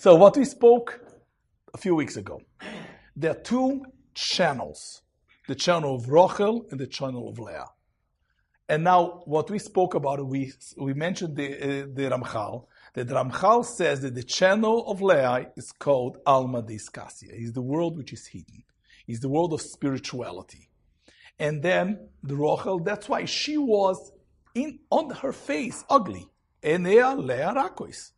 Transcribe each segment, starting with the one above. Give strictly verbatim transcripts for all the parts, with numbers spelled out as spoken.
So what we spoke a few weeks ago, there are two channels, the channel of Rochel and the channel of Leah. And now what we spoke about, we we mentioned the, uh, the Ramchal, that Ramchal says that the channel of Leah is called Alma Diskasia. It's the world which is hidden. It's the world of spirituality. And then the Rochel, that's why she was in on her face ugly. Enea Leah Rakois.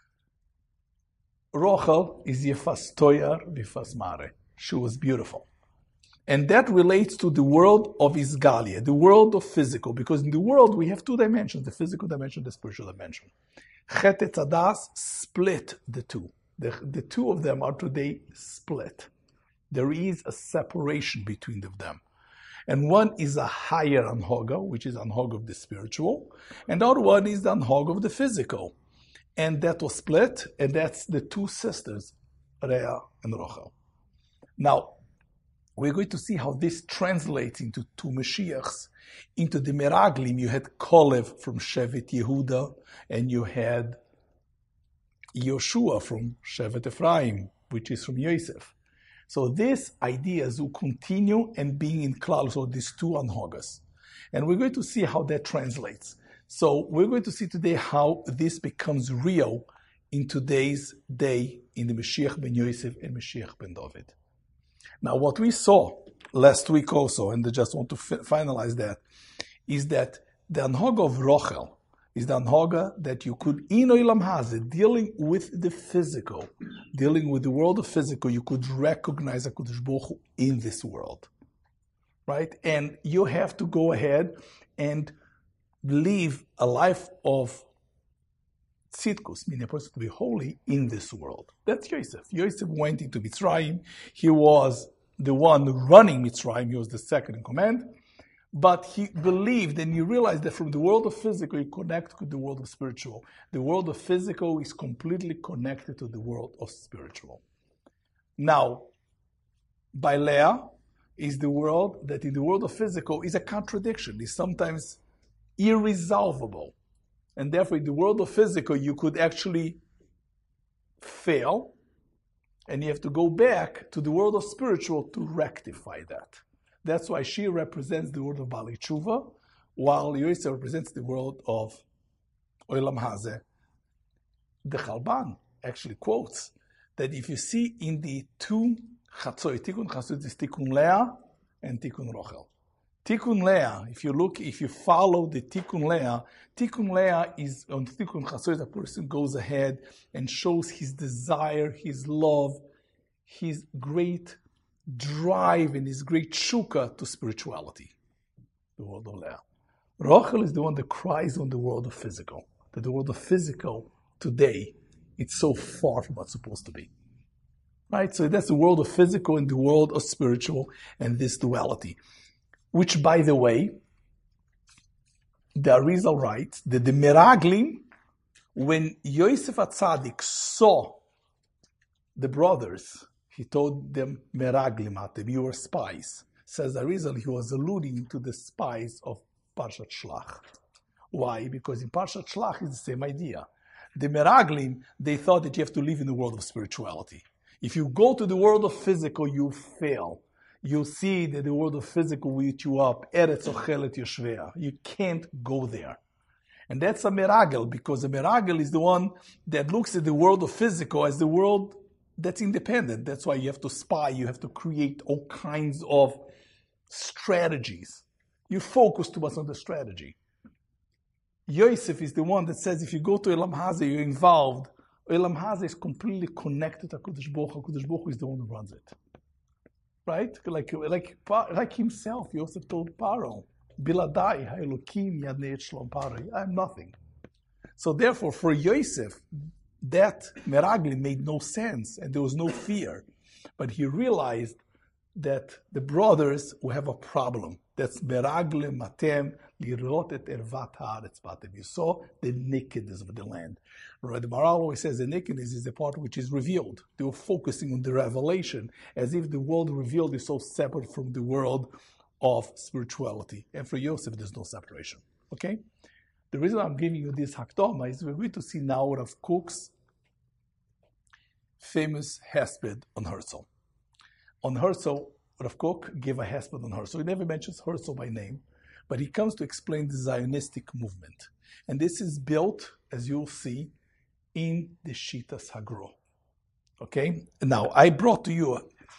Rochel is Yefas Toyar Vifas Mare. She was beautiful. And that relates to the world of Isgalia, the world of physical, because in the world we have two dimensions, the physical dimension, the spiritual dimension. Chet Etzadas split the two. The, the two of them are today split. There is a separation between them. And one is a higher Anhoga, which is Anhoga of the spiritual, and the other one is the Anhoga of the physical. And that was split, and that's the two sisters, Rea and Rochel. Now, we're going to see how this translates into two Mashiachs. Into the Meraglim, you had Kolev from Shevet Yehuda, and you had Yoshua from Shevet Ephraim, which is from Yosef. So these ideas will continue and being in Klal, so these two Anhogas. And we're going to see how that translates. So we're going to see today how this becomes real in today's day in the Mashiach ben Yosef and Mashiach ben David. Now, what we saw last week also, and I just want to fi- finalize that, is that the Anhoga of Rochel is the Anhoga that you could, in Olam Hazeh, dealing with the physical, dealing with the world of physical, you could recognize HaKadosh Baruch Hu in this world, right? And you have to go ahead and live a life of tzidkus, meaning a person to be holy in this world. That's Yosef. Yosef went into Mitzrayim. He was the one running Mitzrayim. He was the second in command. But he believed and he realized that from the world of physical, you connect with the world of spiritual. The world of physical is completely connected to the world of spiritual. Now, by Leah is the world that in the world of physical is a contradiction. It's sometimes irresolvable. And therefore, in the world of physical, you could actually fail, and you have to go back to the world of spiritual to rectify that. That's why she represents the world of Bali Tshuva, while Yosef represents the world of Olam Hazeh. The Chalban actually quotes that if you see in the two Chatzot, Tikkun Chatzot is Tikkun Leah and Tikkun Rochel. Tikkun Leah, if you look, if you follow the Tikkun Leah, Tikkun Leah is, on Tikkun Chatzot, a person goes ahead and shows his desire, his love, his great drive and his great shuka to spirituality, the world of Leah. Rochel is the one that cries on the world of physical, that the world of physical today, it's so far from what's supposed to be. Right? So that's the world of physical and the world of spiritual and this duality. Which, by the way, the Arizal writes that the Meraglim, when Yosef HaTzadik saw the brothers, he told them, Meraglim atem, you are spies. Says Arizal, he was alluding to the spies of Parshat Shlach. Why? Because in Parshat Shlach it's the same idea. The Meraglim, they thought that you have to live in the world of spirituality. If you go to the world of physical, you fail. You'll see that the world of physical will eat you up. Eretz ochelet yoshvea. You can't go there. And that's a meragel, because a meragel is the one that looks at the world of physical as the world that's independent. That's why you have to spy. You have to create all kinds of strategies. You focus too much on the strategy. Yosef is the one that says if you go to Olam Hazeh, you're involved. Olam Hazeh is completely connected to HaKadosh Baruch Hu. HaKadosh Baruch Hu is the one who runs it. Right? Like, like, like himself, Yosef told Paro, Biladai ha'elokim yadnei shlom Paro. I'm nothing. So therefore, for Yosef, that meragli made no sense, and there was no fear. But he realized that the brothers will have a problem. That's meragli matem lirot et ervat haaretz batem. You saw the nakedness of the land. Right? The Maharal always says the nakedness is the part which is revealed. They were focusing on the revelation, as if the world revealed is so separate from the world of spirituality. And for Yosef, there's no separation. Okay? The reason I'm giving you this hakdama is we're going to see now Rav Kook's famous hesped on Herzl. On Herzl, Rav Kook gave a hesped on Herzl. He never mentions Herzl by name, but he comes to explain the Zionistic movement. And this is built, as you'll see, in the Shitas Hagro. Okay? Now, I brought to you,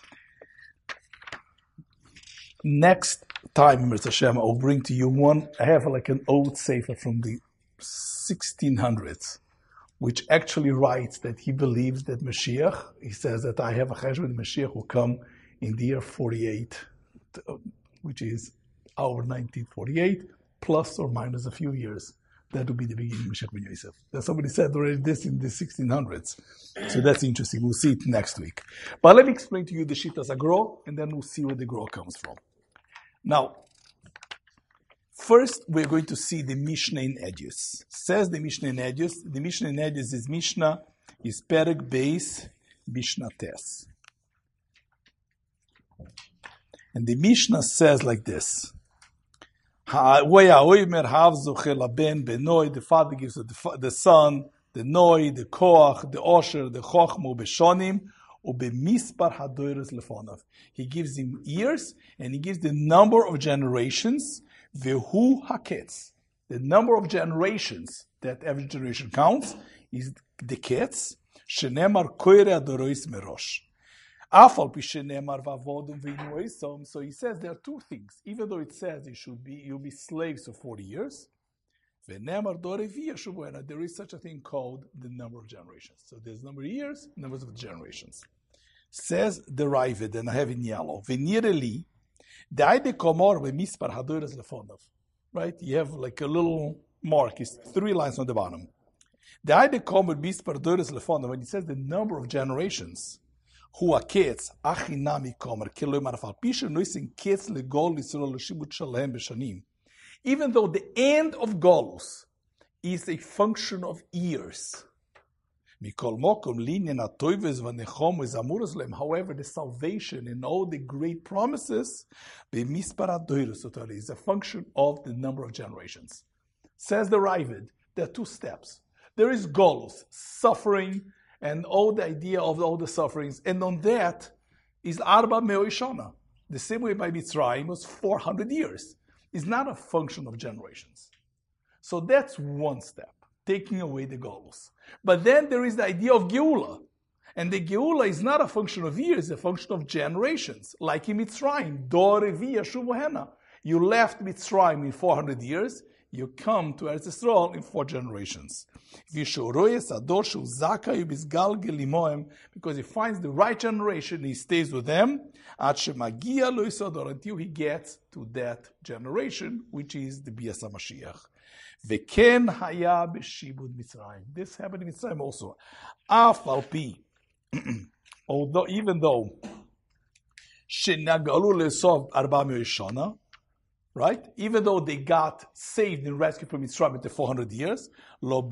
next time, Mister Hashem, I'll bring to you one, I have like an old sefer from the sixteen hundreds, which actually writes that he believes that Mashiach, he says that I have a cheshbon, Mashiach will come in the year forty-eight, which is our nineteen forty-eight, plus or minus a few years. That would be the beginning of Mashiach ben Yosef. Somebody said already this in the sixteen hundreds. So that's interesting. We'll see it next week. But let me explain to you the Shitas Agro, and then we'll see where the Gro comes from. Now, first we're going to see the Mishnah in Edus. Says the Mishnah in Edus. The Mishnah in Edus is Mishnah, is Perek Beis, Mishnah Tes. And the Mishnah says like this. The father gives the, the son, the noi, the koach, the osher, the chochmo, beshonim, ubemispar hadoros lefonav. He gives him years, and he gives the number of generations, vehu haketz. The number of generations that every generation counts is the ketz, shenemar koire adorois merosh. So he says there are two things. Even though it says you should be, you'll be slaves for forty years, there is such a thing called the number of generations. So there's number of years, numbers of generations. Says the Ravid, and I have in yellow, right? You have like a little mark, it's three lines on the bottom. When it says the number of generations, even though the end of Golus is a function of years. However, the salvation and all the great promises is a function of the number of generations. Says the Ravid, there are two steps. There is Golus, suffering, and all the idea of all the sufferings. And on that is Arba Me'oishana. The same way by Mitzrayim was four hundred years. It's not a function of generations. So that's one step, taking away the Golus. But then there is the idea of Geula. And the Geula is not a function of years, it's a function of generations. Like in Mitzrayim, Dor Revi Yashuv Hena. You left Mitzrayim in four hundred years, you come to Eretz Yisrael in four generations. Because he finds the right generation, he stays with them until he gets to that generation, which is the Bias HaMashiach. This happened in Mitzrayim also. Although, even though right? Even though they got saved and rescued from Mitzrayim after four hundred years, they only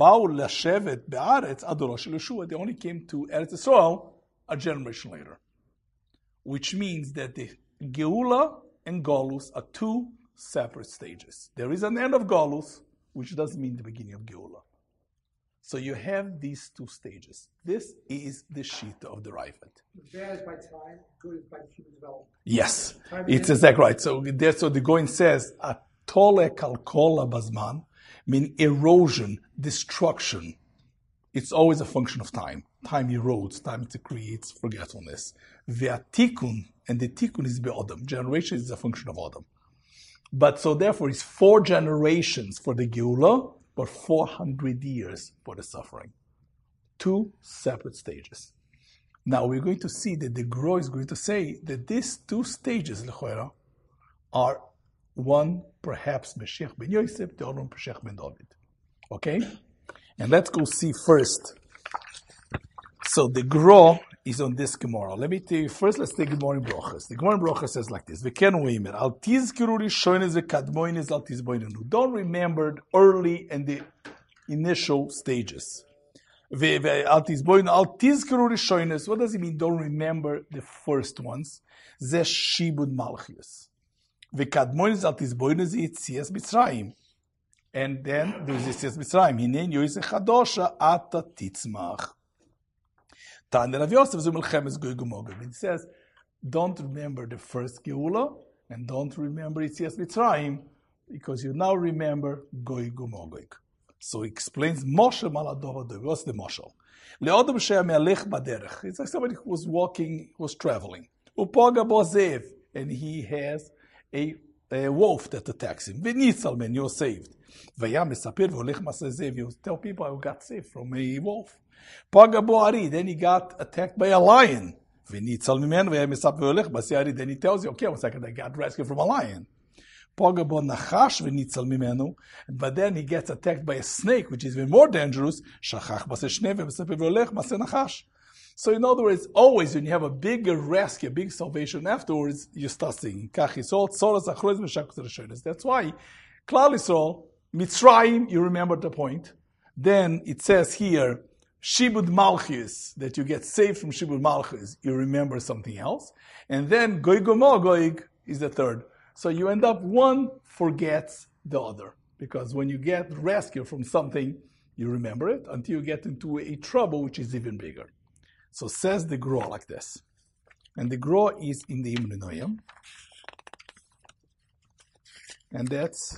came to Eretz Yisrael a generation later. Which means that the Geula and Golus are two separate stages. There is an end of Golus, which doesn't mean the beginning of Geula. So you have these two stages. This is the Shita of the Ravid. Bad is by time, good is by human development. Yes, it's exactly right. So that's what the Goin says, Atole kalkola bazman, mean erosion, destruction. It's always a function of time. Time erodes, time creates forgetfulness. Ve'atikun, and the tikun is be'odam. Generation is a function of odam. But so therefore it's four generations for the Geula, but four hundred years for the suffering. Two separate stages. Now we're going to see that the Gro is going to say that these two stages, Lechoera, are one perhaps Mashiach ben Yosef, the other one Mashiach ben David. Okay? And let's go see first. So the Gro is on this Gemara. Let me tell you, first let's take Gemara in Brochas. The Gemara in Brochas says like this, Don't remember early and the initial stages. What does it mean, don't remember the first ones? Zeh Shibud Malchus. And then there's Yitzias Mitzrayim. Tanya Rav Yosef zu Milchemes Gog u'Magog. It says, don't remember the first Geula, and don't remember Yetzias Mitzrayim, because you now remember Gog u'Magog. So he explains Moshe Maladov. What's the Moshe? Le'odom she'amelech baderech. It's like somebody who was walking, who was traveling. Upoga bo zev, and he has a, a wolf that attacks him. V'nitzal men, you're saved. V'yam mesapir v'olech maseh zev. You tell people I got saved from a wolf. Poga bo ari, then he got attacked by a lion. V'nitzal men, v'yam mesapir v'olech maseh ari. Then he tells you, okay, one second, I got rescued from a lion. Poga bo nachash v'nitzal mimenu, but then he gets attacked by a snake, which is even more dangerous. Shachach maseh shnei v'mesapir v'olech maseh nachash. So in other words, always when you have a bigger rescue, a big salvation afterwards, you start singing. That's why, Klal Yisrael, Mitzrayim, you remember the point. Then it says here, Shibud Malchus, that you get saved from Shibud Malchus, you remember something else. And then Gog u'Magog is the third. So you end up, one forgets the other. Because when you get rescued from something, you remember it until you get into a trouble which is even bigger. So says the Gra like this. And the Gra is in the Imre Noyam. And that's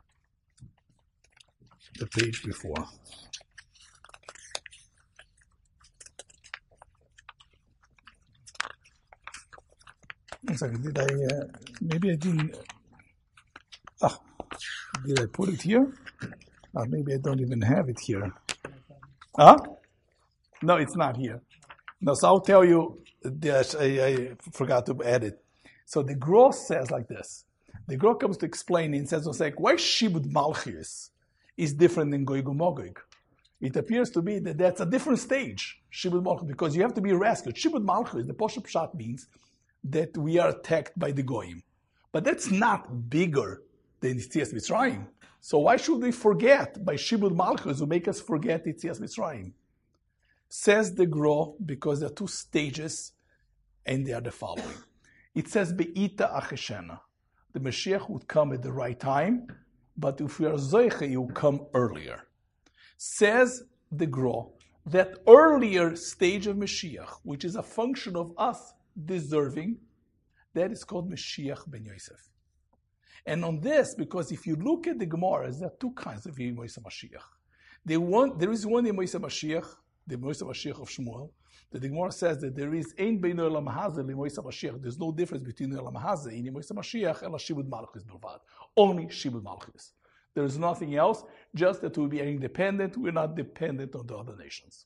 the page before. One second, did I, uh, maybe I didn't, ah, did I put it here? Ah, maybe I don't even have it here. Huh? No, it's not here. No, so I'll tell you, yes, I, I forgot to add it. So the Gra says like this. The Gra comes to explain and says, like, why Shibud Malchus is different than Gog u'Magog? It appears to be that that's a different stage, Shibud Malchus, because you have to be rescued. Shibud Malchus, the Poshup Pshat means that we are attacked by the Goyim. But that's not bigger than Yetzias Mitzrayim. So why should we forget by Shibud Malchus who make us forget Yetzias Mitzrayim? Says the Gra, because there are two stages, and they are the following. It says, Be'ita acheshena. The Mashiach would come at the right time, but if we are Zoiche, he will come earlier. Says the Gra, that earlier stage of Mashiach, which is a function of us deserving, that is called Mashiach ben Yosef. And on this, because if you look at the Gemaras, there are two kinds of Yemoshe Mashiach. They want, there is one Yemoshe Mashiach, the Yemoshe Mashiach of Shmuel. The Gemara says that there is ein bein olam hazeh Yemoshe Mashiach. There's no difference between olam hazeh and Yemoshe Mashiach and Shibud Malchus Bilvad. Only Shibud Malchus. There is nothing else, just that we be independent. We're not dependent on the other nations.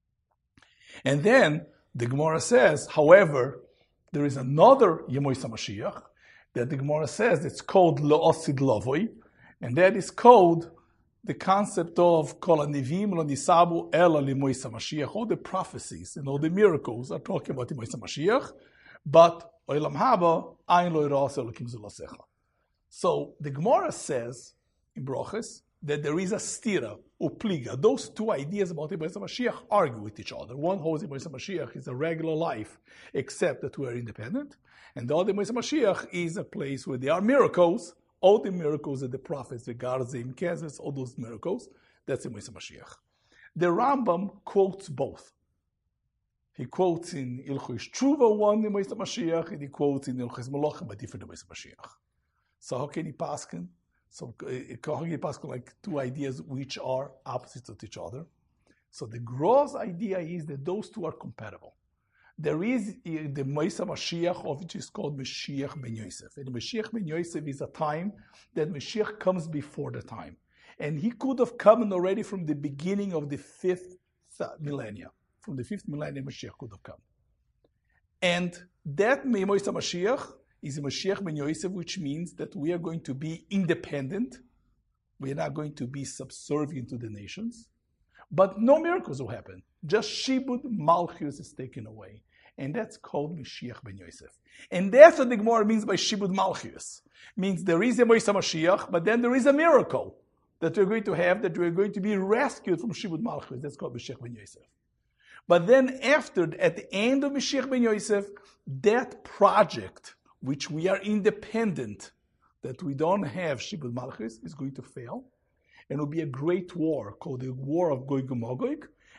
And then the Gemara says, however, there is another Yemoshe Mashiach that the Gemara says it's called Le'osid Lavoi, and that is called the concept of Kol HaNivim Lo Nisabu Ela L'Yemoshe Mashiach. All the prophecies and all the miracles are talking about Yemoshe Mashiach, but Olam Haba Ayin Lo Yira'as Elokim Zulasecha. So the Gemara says in Broches that there is a stira, upliga. Those two ideas about Yemoshe Mashiach argue with each other. One holds Yemoshe Mashiach is a regular life, except that we are independent. And the other Yemoshe Mashiach is a place where there are miracles, all the miracles that the prophets, the Garzim, Kezes, all those miracles, that's Yemoshe Mashiach. The Rambam quotes both. He quotes in Ilchos Tshuva one Yemoshe Mashiach, and he quotes in Ilchos Malachim a different Yemoshe Mashiach. So how can he paskin? So how can he paskin like two ideas which are opposites of each other? So the gross idea is that those two are compatible. There is the Yemoshe Mashiach, of which is called Mashiach ben Yosef. And Mashiach ben Yosef is a time that Mashiach comes before the time. And he could have come already from the beginning of the fifth millennia. From the fifth millennium, Mashiach could have come. And that Yemoshe Mashiach is a Mashiach ben Yosef, which means that we are going to be independent. We are not going to be subservient to the nations. But no miracles will happen. Just Shibud Malchus is taken away. And that's called Mashiach ben Yosef. And that's what the Gemara means by Shibud Malchus. Means there is a Yemoshe Mashiach, but then there is a miracle that we're going to have, that we're going to be rescued from Shibud Malchus. That's called Mashiach ben Yosef. But then after, at the end of Mashiach ben Yosef, that project, which we are independent, that we don't have Shibud Malchus, is going to fail. And it will be a great war called the War of Gog u'Magog.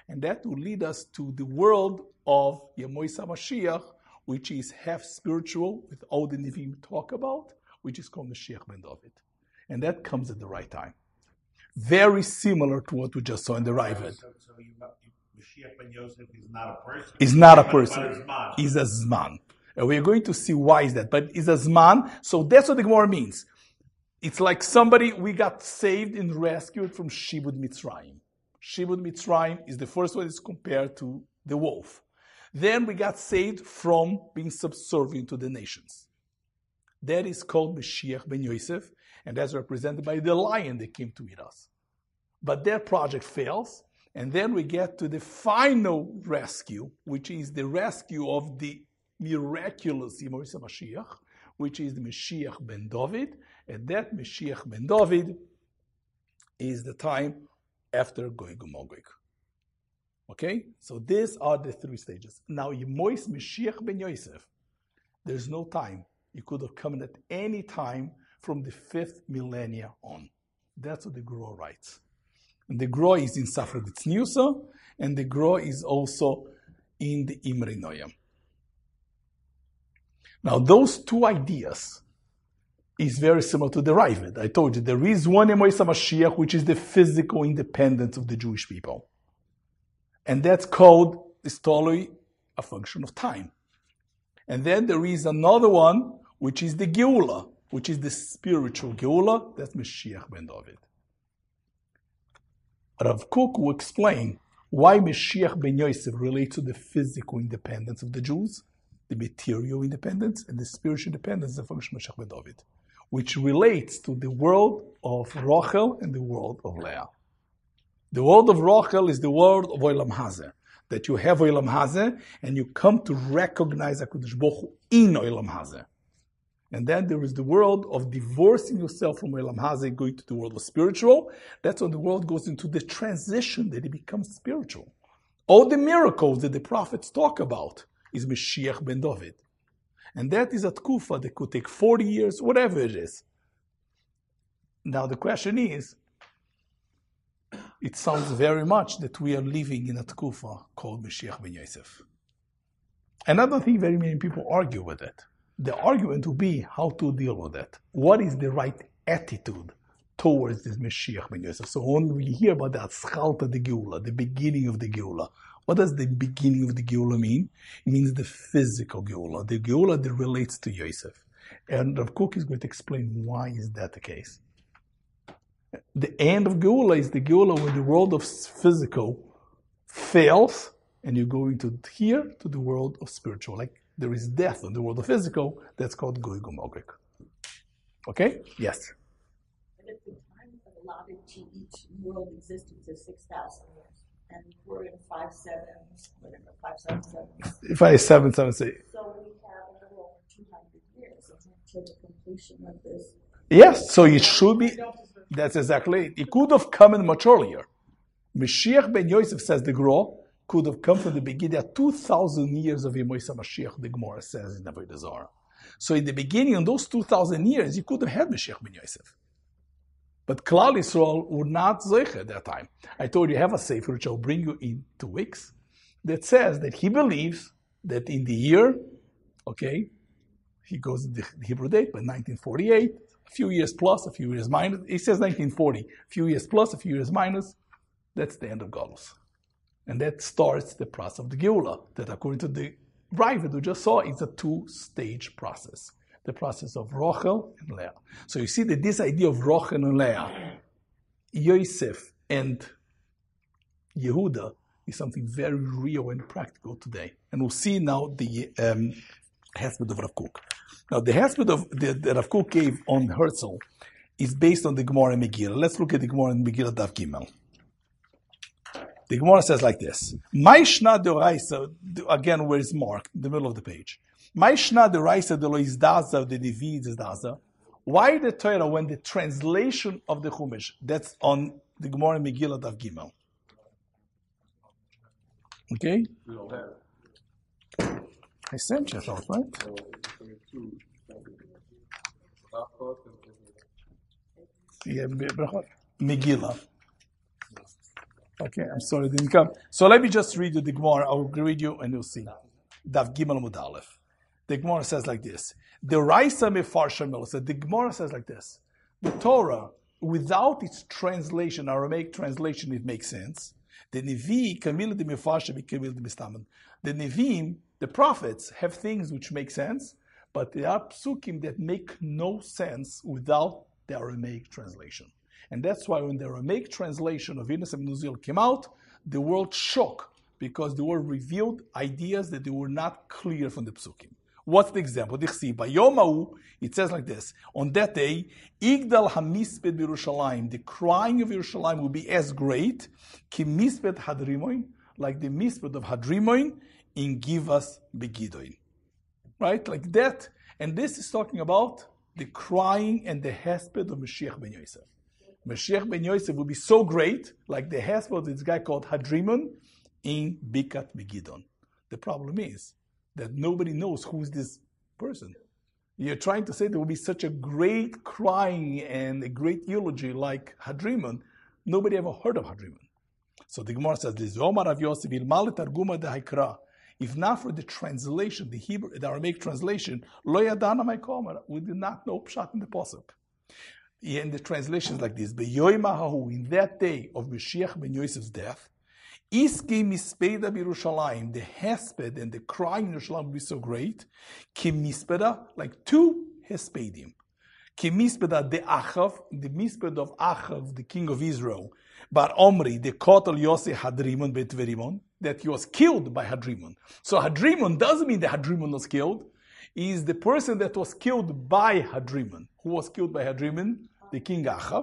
And that will lead us to the world of Yemois HaMashiach, which is half spiritual, with all the Nevi'im talk about, which is called Mashiach ben David. And that comes at the right time. Very similar to what we just saw in the Raavad. So, so you, Mashiach ben Yosef is not a person. He's not a But- person. but Zman. He's a Zman. And we're going to see why is that. But he's a Zman, so that's what the Gemara means. It's like somebody, we got saved and rescued from Shibud Mitzrayim. Shibud Mitzrayim is the first one is compared to the wolf. Then we got saved from being subservient to the nations. That is called Mashiach ben Yosef, and that's represented by the lion that came to meet us. But that project fails, and then we get to the final rescue, which is the rescue of the miraculous Yemois HaMashiach, which is the Mashiach ben David, and that Mashiach ben David is the time after Gog Magog. Okay? So these are the three stages. Now, Yemois Mashiach ben Yosef, there's no time. It could have come at any time from the fifth millennia on. That's what the Gra writes. And the Gra is in Safra Tzniusa, and the Gra is also in the Imre Noyam. Now, those two ideas is very similar to the Raavad. I told you, there is one Yemois HaMashiach, which is the physical independence of the Jewish people. And that's called histoloi, a function of time. And then there is another one, which is the Geula, which is the spiritual Geula, that's Mashiach ben David. Rav Kook will explain why Mashiach ben Yosef relates to the physical independence of the Jews, the material independence, and the spiritual independence is a function of Mashiach ben David, which relates to the world of Rachel and the world of Leah. The world of Rachel is the world of Olam Hazeh, that you have Olam Hazeh, and you come to recognize HaKadosh Baruch Hu in Olam Hazeh. And then there is the world of divorcing yourself from Olam Hazeh, going to the world of spiritual. That's when the world goes into the transition that it becomes spiritual. All the miracles that the prophets talk about is Mashiach ben David. And that is a tkufa that could take forty years, whatever it is. Now the question is, it sounds very much that we are living in a tkufa called Mashiach ben Yosef. And I don't think very many people argue with it. The argument will be how to deal with it. What is the right attitude towards this Mashiach ben Yosef? So when we hear about the Atzchalta de Geula, the beginning of the Geula, what does the beginning of the Geula mean? It means the physical Geula, the Geula that relates to Yosef. And Rav Kook is going to explain why is that the case. The end of Geula is the Geula when the world of physical fails and you go into here to the world of spiritual. Like there is death in the world of physical, that's called Gog Magog. Okay? Yes? But if the time allotted to each world existence is six thousand years, and we're in five seven, whatever, five seven seven. If I seven seven say So we have a little over two hundred years until the completion of this. yes, so it should be. That's exactly it. It could have come in much earlier. Mashiach ben Yosef, says the Gra, could have come from the beginning. Two thousand years of Yemois HaMashiach, the Gemara says in Avodah Zarah. So in the beginning, in those two thousand years, you could have had Mashiach ben Yosef. But Klal Yisrael were not Zoich at that time. I told you, I have a sefer, which I'll bring you in two weeks, that says that he believes that in the year, okay, he goes in the Hebrew date, but nineteen forty-eight, a few years plus, a few years minus. He says nineteen forty, a few years plus, a few years minus. That's the end of Galus. And that starts the process of the Geula, that according to the Raavad we just saw, it's a two-stage process. The process of Rachel and Leah. So you see that this idea of Rachel and Leah, Yosef and Yehuda, is something very real and practical today. And we'll see now the um, husband of Rav Kook. Now, the husband of the, the Rav Kook gave on Herzl is based on the Gemara in Megillah. Let's look at the Gemara in Megillah Daf Gimel. The Gemara says like this: Ma'ishna de'oraisa, again, where is marked in the middle of the page. Ma'ishna de'oraisa de lo izdaza de divi izdaza. Why the Torah when the translation of the Chumash? That's on the Gemara in Megillah Daf Gimel. Okay. I sent you, I thought, right? Yeah, Megillah. Okay, I'm sorry it didn't come. So let me just read you the Gemara. I will read you and you'll see. Daf Gimel Amud Aleph. The Gemara says like this. The Raisa Mefarsha Melasa. The Gemara says like this. The Torah, without its translation, Aramaic translation, it makes sense. The Nevi, Kamil de Mefarsha, Kamil de Mistaman. The Nevim, the prophets, have things which make sense, but there are psukim that make no sense without the Aramaic translation. And that's why when the Aramaic translation of Ines and Nuzil came out, the world shook because there were revealed ideas that they were not clear from the psukim. What's the example? It says like this: on that day, Igdal Hamisped Yerushalayim, the crying of Yerushalayim will be as great, ki Misped Hadrimoin, like the Misped of Hadrimoin in Givas Begidoin. Right? Like that. And this is talking about the crying and the hesped of Mashiach ben Yosef. Mashiach ben Yosef will be so great, like the hesped of this guy called Hadrimon in Bikat Megidon. The problem is that nobody knows who's this person. You're trying to say there will be such a great crying and a great eulogy like Hadrimon. Nobody ever heard of Hadrimon. So the Gemara says this: if not for the translation, the Hebrew, the Aramaic translation, lo yadana my komer, we did not know pshat in the pasuk. And the translation is like this: Beyoimahu, in that day of Mashiach ben Yosef's death, Iski mispeda b'Yerushalayim, the hesped and the crying in Yerushalayim will be so great. Ki mispeda, like two hespedim. Ki mispeda the Achav, the misped of Achav, the king of Israel. But Omri, the kotel Yosef Hadrimon bet Verimon, that he was killed by Hadrimon. So Hadrimon doesn't mean that Hadrimon was killed. He is the person that was killed by Hadrimon. Who was killed by Hadrimon? The king Achav.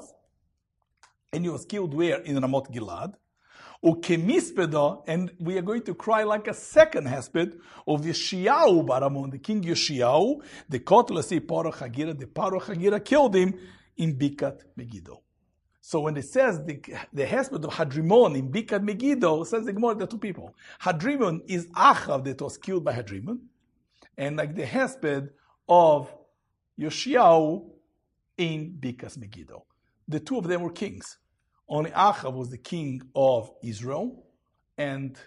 And he was killed where? In Ramot Gilad. Ukemispeda, and we are going to cry like a second hesped of Yeshiyahu Baramon, the king Yeshiyahu, the kotel say Paro Chagira, the Paro Chagira killed him in Bikat Megiddo. So when it says the, the hesped of Hadrimon in Bikat Megiddo, it says the Gemara, there are two people. Hadrimon is Achav that was killed by Hadrimon, and like the hesped of Yoshiyahu in Bikas Megiddo. The two of them were kings. Only Achav was the king of Israel, and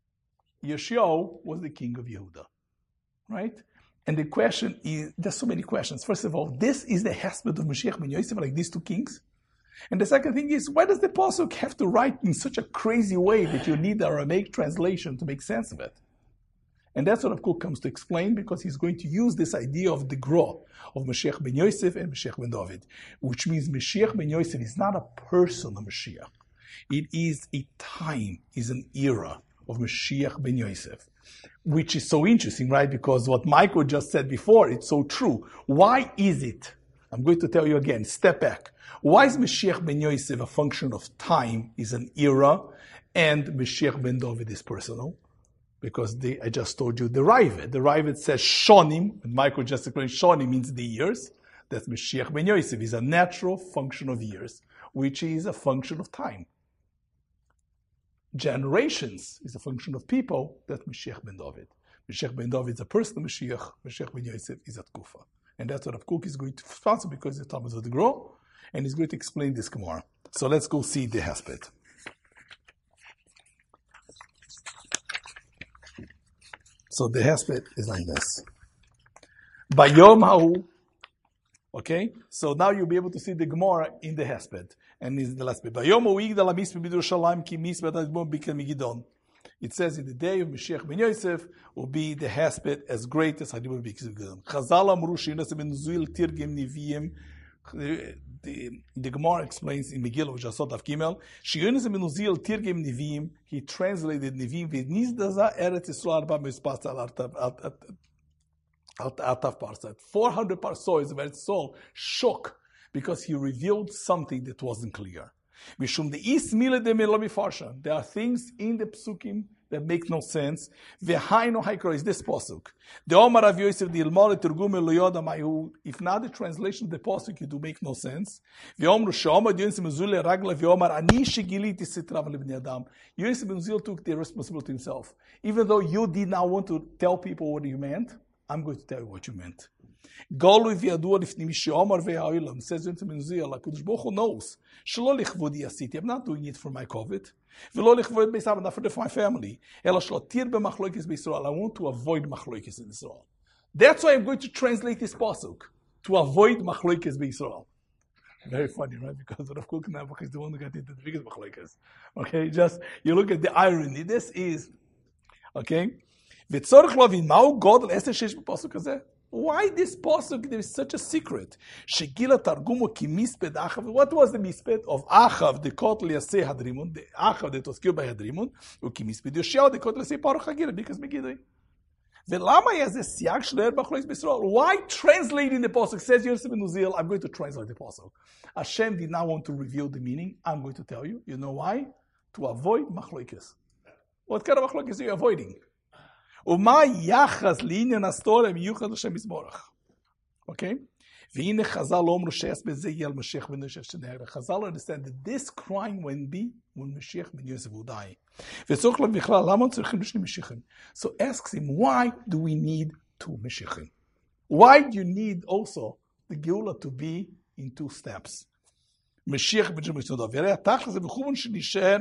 Yoshiyahu was the king of Yehuda. Right? And the question is, there's so many questions. First of all, this is the hesped of Mashiach ben Yosef, like these two kings. And the second thing is, why does the pasuk have to write in such a crazy way that you need the Aramaic translation to make sense of it? And that's what Rav Kook comes to explain, because he's going to use this idea of the Gro, of Mashiach ben Yosef and Mashiach ben David, which means Mashiach ben Yosef is not a person of Mashiach. It is a time, is an era of Mashiach ben Yosef, which is so interesting, right? Because what Michael just said before, it's so true. Why is it? I'm going to tell you again, step back. Why is Mashiach ben Yosef a function of time, is an era, and Mashiach ben David is personal? Because they, I just told you the Ravid. The Ravid says Shonim, and Michael just explained Shonim means the years. That's Mashiach ben Yosef, is a natural function of years, which is a function of time. Generations is a function of people. That's Mashiach ben David. Mashiach ben David is a personal Mashiach. Mashiach ben Yosef is a Tkufa. And that's what Rav Kook is going to sponsor, because it's Thomas of the Gro, and he's going to explain this Gemara. So let's go see the hesped. So the hesped is like this. Bayom ha'u. Okay? So now you'll be able to see the Gemara in the hesped. And it's the last bit. Bayom ha'u igdal ha'misped b'Yerushalayim ki misped ha'admon b'Bikat Megidon. It says in the day of Mashiach ben Yosef will be the hesped as great as Hadrimon b'Bikat Megidon. Chazal amru she'ines ben Nuzil tirgem neviim. The, the Gemara explains in Megillah, which I saw Daf Gimel, She'yonis ben Uzziel tirgem Neviim, he translated Neviim, v'nizdaza Eretz Yisrael arba mispasa al atav parsat. four hundred parsois of Eretz Yisrael shook because he revealed something that wasn't clear. Mishum the is mile de melomi farsha. There are things in the psukim that make no sense. V'hainu haikro is this pasuk. The Omar Rav Yosef the Ilmar Turgum Eloyoda Mayu. If not the translation of the pasuk, it do make no sense. V'omru she'omad Yosef ben Uzziel ragla v'omar ani shegiliti sitrav lebnei adam. Yosef ben Uzziel took the responsibility himself. Even though you did not want to tell people what you meant, I'm going to tell you what you meant. גולוי וידוע לפני מי שאומר והעולם, says into Menziel, הקדוש ברוך הוא knows, שלא לכבודי עשיתי, I'm not doing it for my covet, ולא לכבוד בייס אבא, not for my family, אלא שלא תיר במחלוקס בישראל, I want to avoid מחלוקס in Israel. That's why I'm going to translate this pasuk, to avoid מחלוקס בישראל. Very funny, right? Because Rav Kook Nebuch is the one who got into the biggest machlokes. Okay, just, you look at the irony. This is, okay? וצורך להבין, מהו גודל עשר שיש בפסוק הזה? Why this pasuk, there is such a secret? שגיל התרגום הוא כמספד אחאב. What was the מספד of Achav, the קוטל יעשה הדרימון, the Achav that was killed by הדרימון, הוא כמספד יאשיהו, the קוטל יעשה פרח הגילה, because מגידוי. ולמה היה זה סייג שלר בחלוקס בישראל? Why translating the pasuk? Says Yosef ben Uziel, I'm going to translate the pasuk. Hashem did not want to reveal the meaning. I'm going to tell you. You know why? To avoid machlokes. What kind of machlokes are you avoiding? ומה יחס לעניין הסתוריה מיוחד לשם יזברך? Okay? והנה חז"ל לא אומרו שיש בזה יהיה על משיח בן יוסף שנהרג. חז"ל understand that this crime won't be when משיח בן יוסף will die. וצריך לב בכלל, למה צריכים לשני משיחים? So asks him, why do we need two משיחים? Why do you need also the גאולה to be in two steps? משיח בן יוסף שנהרג. והרי התכל'ס זה בכוון שנשאר,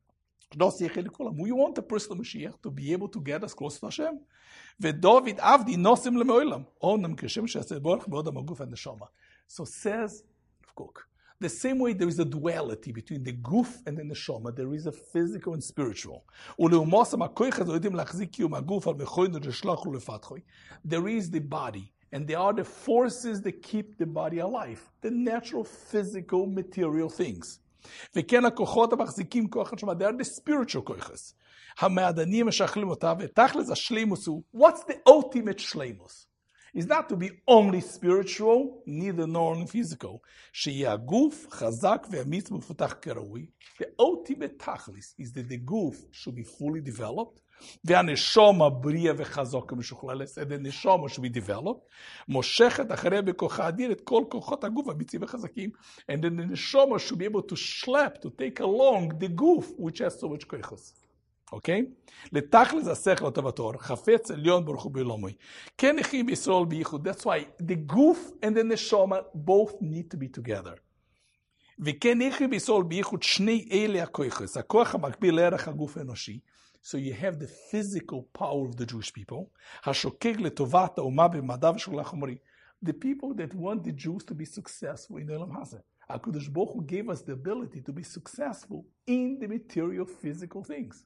לא שיחי לכולם. We want the person of Mashiach to be able to get us close to Hashem. ודוד עבדי נוסם למעולם. אונם כשם שעשה בורך בעוד המגוף הנשמה. So says Rav Kook, the same way there is a duality between the guf and the neshama, there is a physical and spiritual. ולאומוסם הכוח הזה יודעים להחזיק קיום הגוף על מכוינו לשלח ולפתחוי. There is the body, and there are the forces that keep the body alive. The natural, physical, material things. וכן הכוחות המחזיקים כוח הנשמה, they are the spiritual כוחס. המעדנים משכלים אותה, ותכלס השלימוס הוא, what's the ultimate shleimus? It's not to be only spiritual, neither nor only physical. שיהיה הגוף חזק ואמיץ ומפותח כראוי. The ultimate תכלס is that the goof should be fully developed, והנשמה בריאה וחזק ומשוכללת, and the neshama should be developed, מושכת אחריה בכוחה אדיר את כל כוחות הגוף אמיצים וחזקים, and then the neshama should be able to schlep, to take along the goof, which has so much כוחס. Okay? לתכלס השכל הטבתור, חפץ עליון ברוך הוא בעולמי. כן נחים בישראל בייחוד. That's why the goof and the neshama both need to be together. וכן נחים בישראל בייחוד שני אלה הכוחס, הכוח המקביל לערך הגוף האנושי. So you have the physical power of the Jewish people. השוקק לטובת האומה במדע ושכולה חומרי. The people that want the Jews to be successful in העולם הזה. הקדוש ברוך הוא gave us the ability to be successful in the material physical things.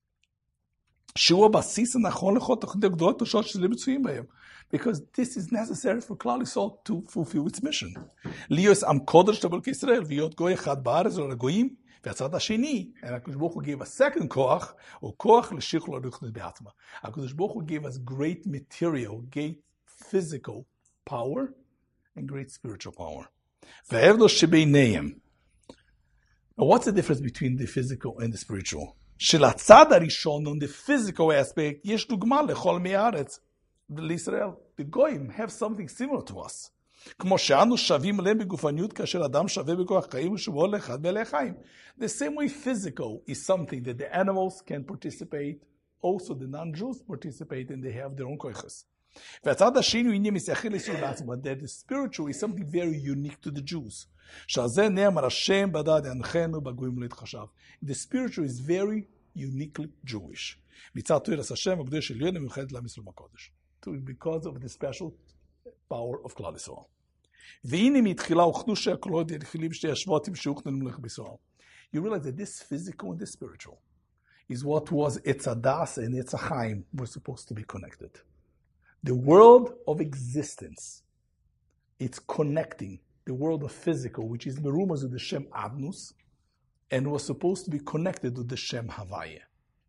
שהוא הבסיס הנכון לכל תוכנית הגדולות תושות שזה מצויים בהם. Because this is necessary for כלל ישראל to fulfill its mission. להיות עם קודש תבל כישראל, להיות גוי אחד בארץ ולגויים, והצד השני, הקדוש ברוך הוא gave us second כוח, הוא כוח לשכלול הרוחנית בעצמה. הקדוש ברוך הוא gave us great material, great physical power, and great spiritual power. והעבדו שביניהם. What's the difference between the physical and the spiritual? שלצד הראשון, on the physical aspect, יש דוגמה לכל מי הארץ, לישראל. The goyim have something similar to us. כמו שאנו שווים להם בגופניות, כאשר אדם שווה בכוח חיים ושבוע לאחד בעלי החיים. The same way physical is something that the animals can participate, also the non-Jews participate, and they have their own כוחס. והצד השני הוא עניין מסייחי לישראל בעצמו, that the spiritual is something very unique to the Jews. שעל זה נאמר השם בדד ינחנו בגויים לא יתחשב. The spiritual is very uniquely Jewish. מצד תוירס השם הקדוש עליון המיוחדת לעם ישראל בקודש. Because of the special power of כלל ישראל. והנה מתחילה הוכנו שהקולות יתחילים שתי השבטים שהוכנו למלך בישראל. You realize that this physical and the spiritual is what was Etz Hadas and Etz HaChaim were supposed to be connected. The world of existence, it's connecting the world of physical, which is Merumas with the Shem Adnus, and was supposed to be connected with the Shem Havaya.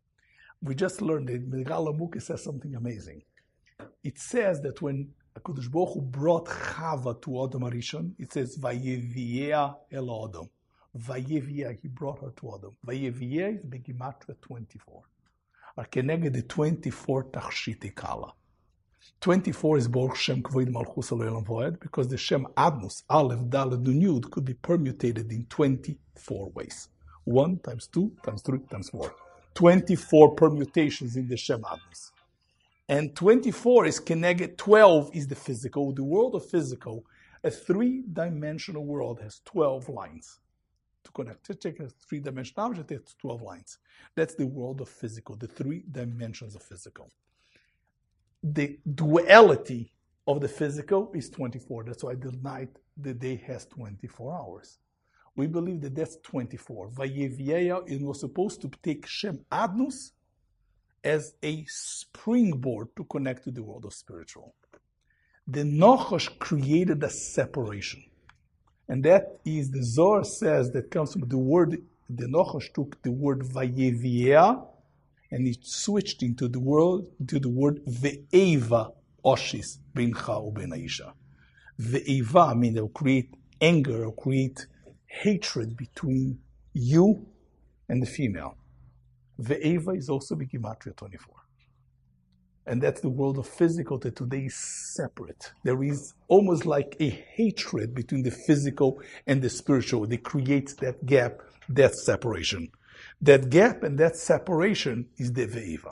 We just learned that Megal Amuke says something amazing. It says that when HaKadosh Baruch Hu brought Chava to Adam Arishon, it says, Vayeviea el Adam. Vayeviea, he brought her to Adam. Vayeviea is Begimatria twenty-four. Arkeneged the twenty-four Tachshite Kala. twenty-four is Baruch Shem Kvoid Malchus Elohelam Voed, because the Shem Adnus, Aleph, Dalet, Nun, Yud could be permutated in twenty-four ways. One times two times three times four. twenty-four permutations in the Shem Adnus. And twenty-four is connected, twelve is the physical. The world of physical, a three-dimensional world has twelve lines to connect. To take a three-dimensional object, it's twelve lines. That's the world of physical, the three dimensions of physical. The duality of the physical is twenty-four. That's why the night, the day has twenty-four hours. We believe that that's twenty-four. Vayevieya, it was supposed to take Shem Adnus as a springboard to connect to the world of spiritual. The Nochash created a separation. And that is, the Zohar says, that comes from the word, the Nochash took the word Vayevieya, and it switched into the word, to the word Ve'eva Oshis Bincha U Ben Aisha. Ve'eva means it will create anger, or create hatred between you and the female. Ve'eva is also Gematria twenty-four. And that's the world of physical that today is separate. There is almost like a hatred between the physical and the spiritual. That creates that gap, that separation. That gap and that separation is the Ve'eva.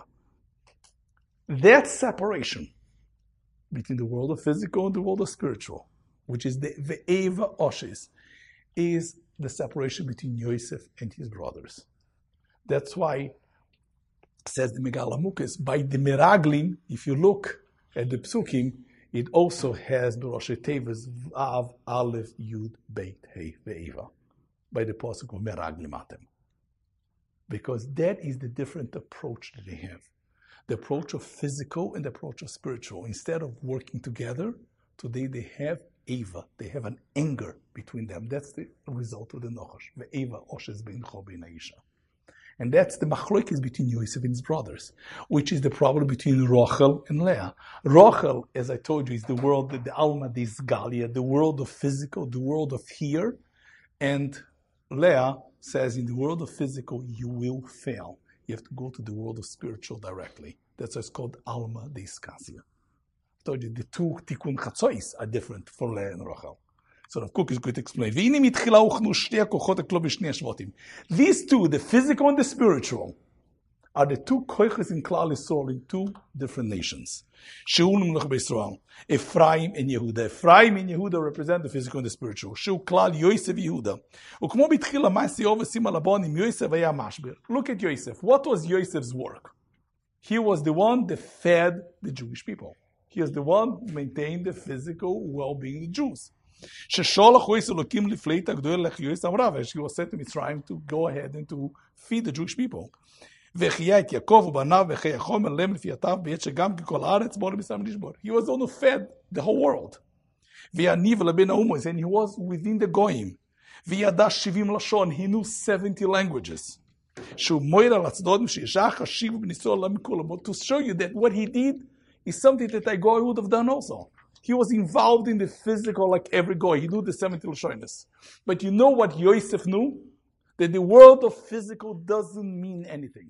That separation between the world of physical and the world of spiritual, which is the Ve'eva Oshis, is the separation between Yosef and his brothers. That's why, says the Megala Mukes, by the Meraglim, if you look at the Psukim, it also has the Rosh Tevas Vav Aleph Yud Beit Hei Ve'eva, by the Pasuk of Meraglim Atem. Because that is the different approach that they have. The approach of physical and the approach of spiritual. Instead of working together, today they have Eva. They have an anger between them. That's the result of the Nochash. Ve'eva Oshes Bincha Ben Aisha. And that's the machlokes between Yosef and his brothers, which is the problem between Rachel and Leah. Rachel, as I told you, is the world, the Alma des Galia, the world of physical, the world of here. And Leah says, in the world of physical, you will fail. You have to go to the world of spiritual directly. That's why it's called Alma des Kasia. I told you, the two Tikkun Chatzois are different for Leah and Rachel. So Rav Kook is going to explain. These two, the physical and the spiritual, are the two koiches in Klal Yisrael in two different nations. Ephraim and Yehuda. Ephraim and Yehuda represent the physical and the spiritual. Klal Yosef Yehuda. Look at Yosef. What was Yosef's work? He was the one that fed the Jewish people. He was the one who maintained the physical well-being of the Jews. He was sent to Mitzrayim to go ahead and to feed the Jewish people. He was the one who fed the whole world. And he was within the Goyim. He knew seventy languages. To show you that what he did is something that a Goy would have done also. He was involved in the physical like every Goy. He knew the seventy Lashonis. But you know what Yosef knew? That the world of physical doesn't mean anything.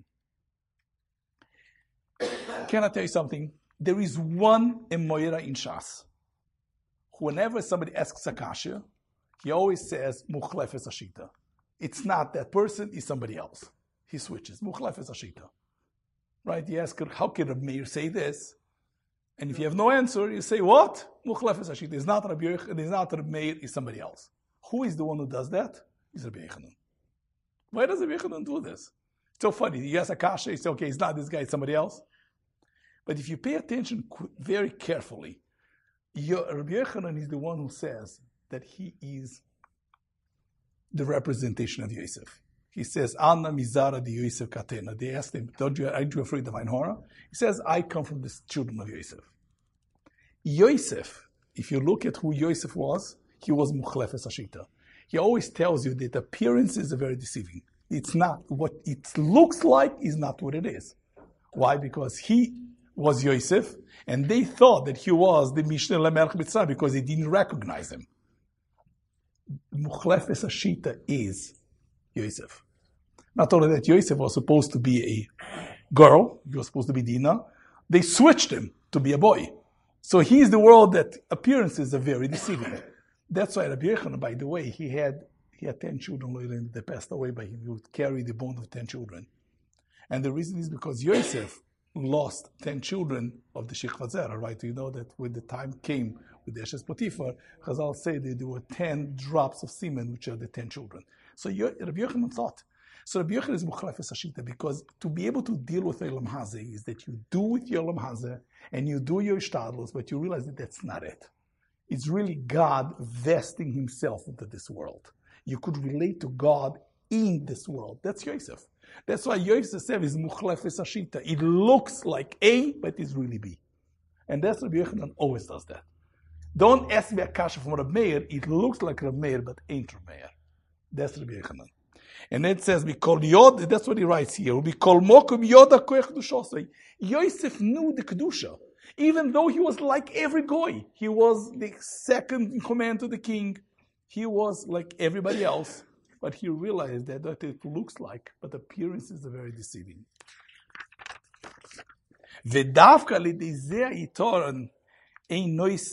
Can I tell you something? There is one Emoira in Shas. Whenever somebody asks Akasha, he always says, Muchlefes Ashita. It's not that person, it's somebody else. He switches. Muchlefes Ashita. Right? You ask her, how can Reb Meir say this? And if you have no answer, you say, what? Muchlefes Ashita. It's not Rabbi Yochanan, it's not Reb Meir, it's somebody else. Who is the one who does that? It's Rabbi Yochanan. Why does Rabbi Yochanan do this? It's so funny. You ask Akasha, you say, okay, it's not this guy, it's somebody else. But if you pay attention very carefully, Rabbi Yochanan is the one who says that he is the representation of Yosef. He says, Anna Mizara di Yosef Katena. They asked him, Don't you, aren't you afraid of Ein Hora? He says, I come from the children of Yosef. Yosef, if you look at who Yosef was, he was Muchlefes Ashita. He always tells you that appearances are very deceiving. It's not. What it looks like is not what it is. Why? Because he was Yosef, and they thought that he was the Mishneh Lamelech Mitzrayim because they didn't recognize him. Muchlefes Ashita is Yosef. Not only that, Yosef was supposed to be a girl, he was supposed to be Dinah. They switched him to be a boy. So he's the world that appearances are very deceiving. That's why Rabbi Yochanan, by the way, he had he had ten children. They passed away by him. He would carry the bone of ten children. And the reason is because Yosef lost ten children of the Shikva Zera, right? You know that when the time came with the Eshes Potiphar, Chazal say that there were ten drops of semen, which are the ten children. So Rabbi Yochanan thought. So Rabbi Yochanan is Mukhlefes Hashita, because to be able to deal with Olam Hazeh is that you do with your Olam Hazeh and you do your Ishtadlus, but you realize that that's not it. It's really God vesting himself into this world. You could relate to God in this world. That's Yosef. That's why Yosef said is Mukhlefes Hashita. It looks like A, but it's really B. And that's Rabbi Yochanan always does that. Don't ask me a kasha from Rabbi Meir. It looks like Rabbi Meir, but ain't Rabbi Meir. That's Rabbi Yochanan. And it says, "Mikol Yod." That's what he writes here. "Mikol Mokum Yoda Koech Kedushosei." Yosef knew the kedusha, even though he was like every goy. He was the second in command to the king. He was like everybody else, but he realized that what it looks like, but appearances are very deceiving. V'davka l'dei itoran. That's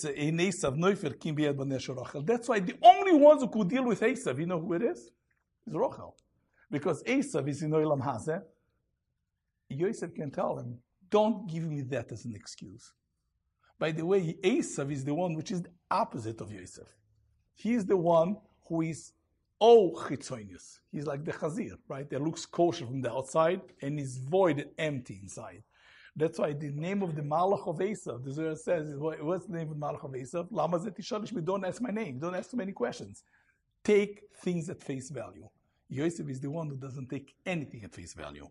why the only ones who could deal with Esav, you know who it is? It's Rochel. Because Esav is in Olam Hazeh. Yosef can tell him, don't give me that as an excuse. By the way, Esav is the one which is the opposite of Yosef. He is the one who is oh chitzonius. He's like the chazir, right? That looks kosher from the outside and is void and empty inside. That's why the name of the Malach of Esav, the Zohar says, what's the name of the Malach of Esav? Lama zeh tishalish me, don't ask my name, don't ask too many questions. Take things at face value. Yosef is the one who doesn't take anything at face value.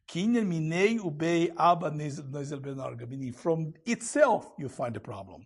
From itself, you find a problem.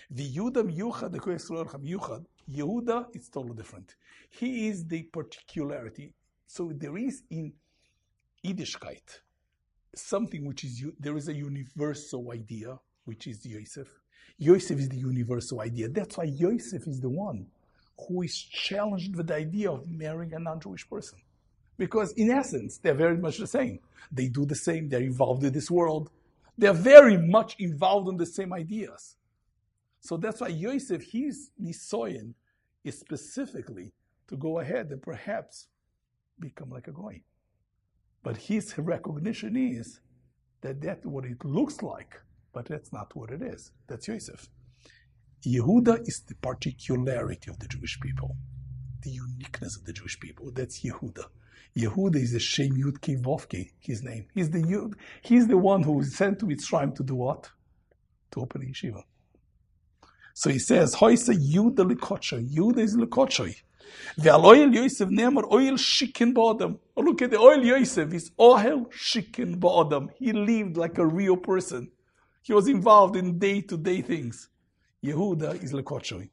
Yehuda is totally different. He is the particularity. So there is in Yiddishkeit something which is, there is a universal idea, which is Yosef. Yosef is the universal idea. That's why Yosef is the one who is challenged with the idea of marrying a non-Jewish person. Because in essence, they're very much the same. They do the same. They're involved in this world. They're very much involved in the same ideas. So that's why Yosef, his nisoyen is specifically to go ahead and perhaps become like a goy. But his recognition is that that's what it looks like, but that's not what it is. That's Yosef. Yehuda is the particularity of the Jewish people, the uniqueness of the Jewish people. That's Yehuda. Yehuda is the Shem Yud Kei Vav Kei, his name. He's the he's the one who is sent to Mitzrayim to do what? To open a yeshiva. So he says, Hoyse Yehuda Lekotchoy. Yehuda is Lekotchoy. Ve'al oil Yosef ne'amar oil shikin ba'adam. Oh, look at the oil Yosef. Is ohel shikin ba'adam. He lived like a real person. He was involved in day-to-day things. Yehuda is Lekotchoy.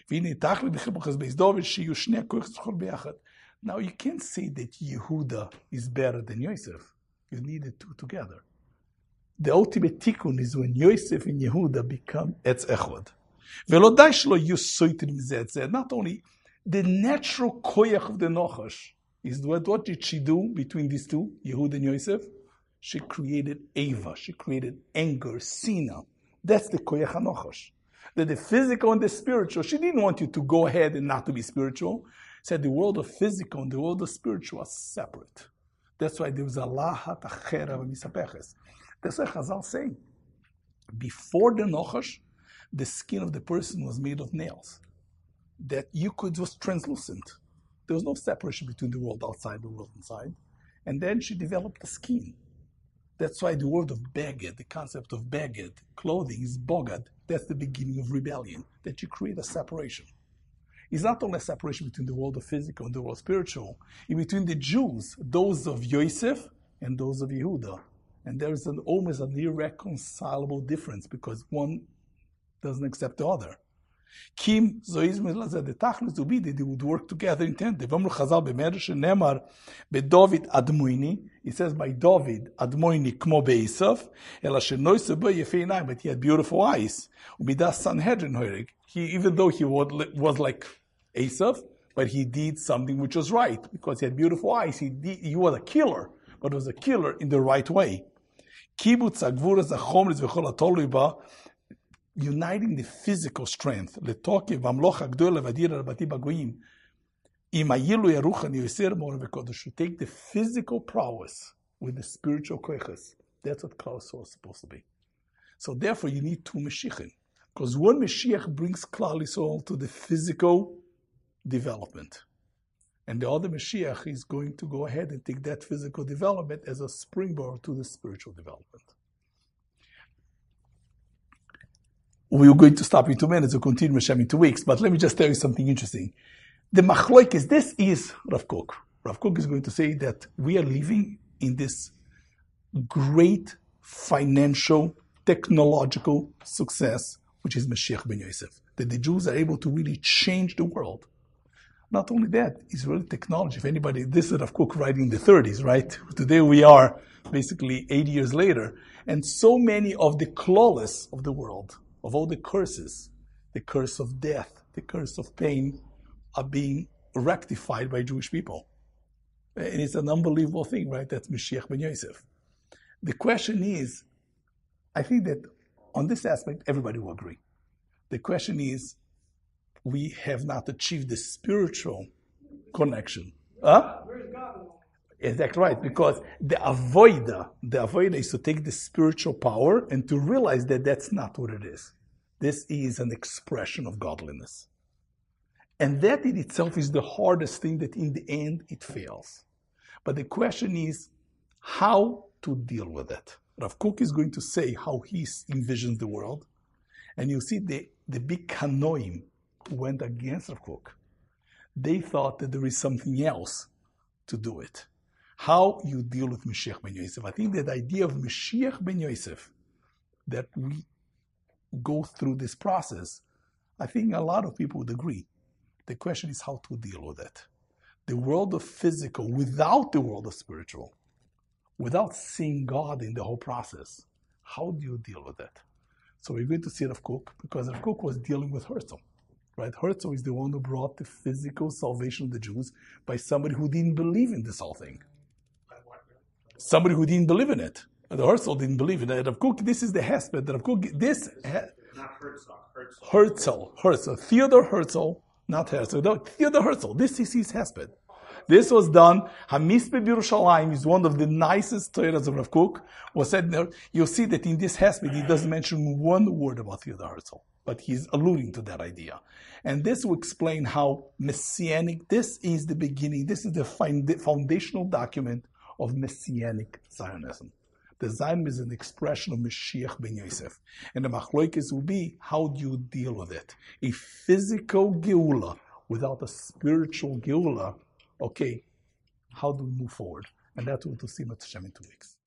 Now you can't say that Yehuda is better than Yosef. You need the two together. The ultimate tikkun is when Yosef and Yehuda become etz echad. Not only the natural koyach of the Nochash is what, what did she do between these two, Yehuda and Yosef? She created Eva. She created anger, Sina. That's the koyach HaNochash. That the physical and the spiritual, she didn't want you to go ahead and not to be spiritual. Said the world of physical and the world of spiritual are separate. That's why there was a lahat achera v'misapeches. That's why Chazal say, before the Nochash, the skin of the person was made of nails. That you could, was translucent. There was no separation between the world outside and the world inside. And then she developed the skin. That's why the word of beged, the concept of beged, clothing, is bogad. That's the beginning of rebellion, that you create a separation. It's not only a separation between the world of physical and the world of spiritual, in between the Jews, those of Yosef and those of Yehuda. And there is an almost an irreconcilable difference because one doesn't accept the other. Kim zoizm the tachlis to be they would work together in tandem. V'amru Chazal b'medrash nemar beDavid admoini. It says by David admoini kmo beIsav ela shenoise bo yefei einayim, but he had beautiful eyes. Umidas Sanhedrin hoirig. He, even though he was like Esav, but he did something which was right because he had beautiful eyes. He did, he was a killer, but was a killer in the right way. Kibutz agvuras achomris v'chol atolui ba. Uniting the physical strength, to take the physical prowess with the spiritual koiches. That's what Klal Yisrael is supposed to be. So therefore, you need two Mashiachim. Because one Mashiach brings Klal Yisrael to the physical development. And the other Mashiach is going to go ahead and take that physical development as a springboard to the spiritual development. We're going to stop in two minutes. We'll continue Hashem in two weeks. But let me just tell you something interesting. The Machloikis, this is Rav Kook. Rav Kook is going to say that we are living in this great financial, technological success, which is Mashiach ben Yosef. That the Jews are able to really change the world. Not only that, it's really technology. If anybody, this is Rav Kook writing in the thirties, right? Today we are basically eighty years later. And so many of the clawless of the world, of all the curses, the curse of death, the curse of pain, are being rectified by Jewish people. And it's an unbelievable thing, right? That's Mashiach ben Yosef. The question is, I think that on this aspect, everybody will agree. The question is, we have not achieved the spiritual connection. Huh? Where's God? Exactly right, because the avoida, the avoida is to take the spiritual power and to realize that that's not what it is. This is an expression of godliness. And that in itself is the hardest thing that in the end it fails. But the question is how to deal with it. Rav Kook is going to say how he envisions the world. And you see the, the big Kanoim who went against Rav Kook. They thought that there is something else to do it. How you deal with Mashiach ben Yosef. I think that the idea of Mashiach ben Yosef, that we go through this process, I think a lot of people would agree. The question is how to deal with it. The world of physical without the world of spiritual, without seeing God in the whole process, how do you deal with it? So we're going to see Rav Kook, because Rav Kook was dealing with Herzl. Right? Herzl is the one who brought the physical salvation of the Jews by somebody who didn't believe in this whole thing. Somebody who didn't believe in it. The Herzl didn't believe in it. Rav Kook, this is the hesped. Rav Kook, this... Not Herzl. Herzl. Herzl. Herzl. Theodor Herzl. Not Herzl. No, Theodor Herzl. This is his hesped. This was done. Hamispe B'Yerushalayim is one of the nicest Torahs of Rav Kook. Was said there. You'll see that in this hesped he doesn't mention one word about Theodor Herzl, but he's alluding to that idea. And this will explain how messianic. This is the beginning. This is the foundational document of messianic Zionism. The Zionism is an expression of Mashiach ben Yosef. And the Machloikis will be, how do you deal with it? A physical Geula without a spiritual Geula, okay, how do we move forward? And that's what we'll see Mitzvah in two weeks.